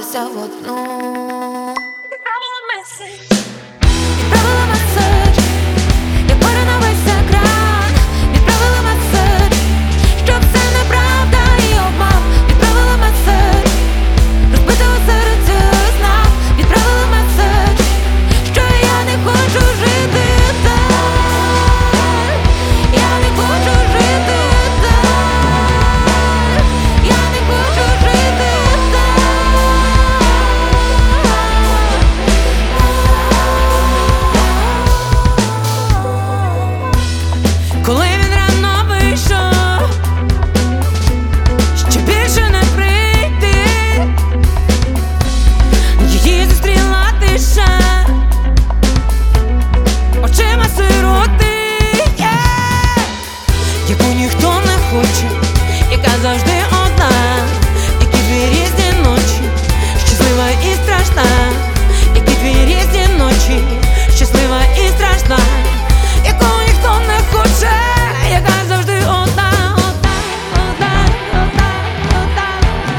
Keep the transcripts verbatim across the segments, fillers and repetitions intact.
зливалися в одну. Відправила меседж, Відправила меседж, як море на весь екран. Відправила меседж, що все неправда і обман. Відправила меседж, розбитого серця знак. Відправила меседж, що я не хочу жити так. Я не хочу жити так. Я не хочу жити так. Коли він рано вийшов, ще більше не прийти, її зустріла тиша, очима сироти, yeah! Яку ніхто не хоче, яка завжди одна, які дві різні ночі, щаслива і страшна, які дві різні ночі, щаслива і страшна, яку ніхто не хоче, яка завжди одна, одна, одна, одна, одна,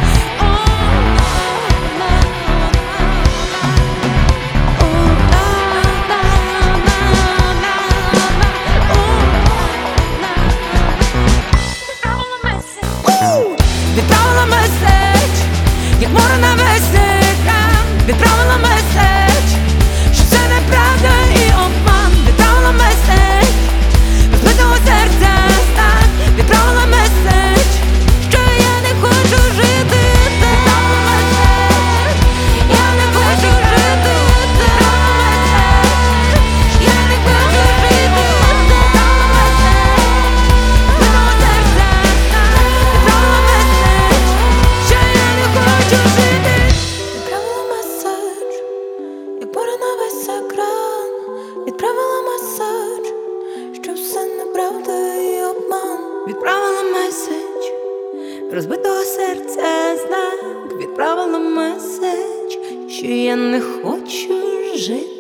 відправила меседж, відправила меседж, як море на весь екран. Відправила меседж, що це неправда і обман. Відправила меседж, розбитого серця стан. Відправила меседж, що я не хочу жити так. Я не хочу жити так. Я не хочу жити так. Розбитого серця стан. Відправила меседж, що я не хочу жити. Відправила меседж, як море на весь екран. Відправила меседж, що все неправда і обман. Відправила меседж, розбитого серця знак. Відправила меседж, що я не хочу жити.